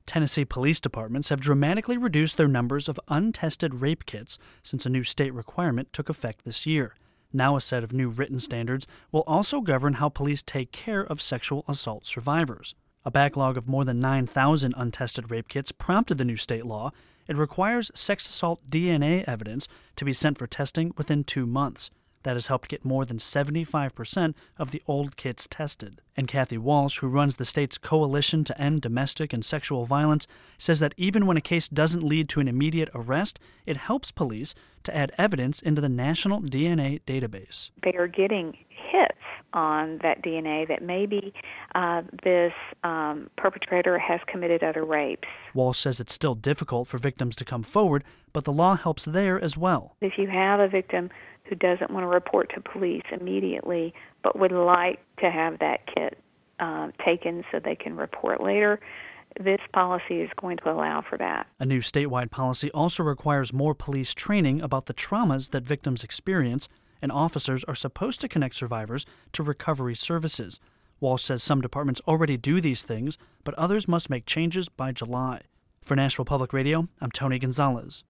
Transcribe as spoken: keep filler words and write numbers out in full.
Tennessee police departments have dramatically reduced their numbers of untested rape kits since a new state requirement took effect this year. Now a set of new written standards will also govern how police take care of sexual assault survivors. A backlog of more than nine thousand untested rape kits prompted the new state law. It requires sex assault D N A evidence to be sent for testing within two months. That has helped get more than seventy-five percent of the old kits tested. And Kathy Walsh, who runs the state's Coalition to End Domestic and Sexual Violence, says that even when a case doesn't lead to an immediate arrest, it helps police to add evidence into the national D N A database. They are getting hits on that D N A that maybe uh, this um, perpetrator has committed other rapes. Walsh says it's still difficult for victims to come forward, but the law helps there as well. If you have a victim who doesn't want to report to police immediately but would like to have that kit uh, taken so they can report later, this policy is going to allow for that. A new statewide policy also requires more police training about the traumas that victims experience, and officers are supposed to connect survivors to recovery services. Walsh says some departments already do these things, but others must make changes by July. For Nashville Public Radio, I'm Tony Gonzalez.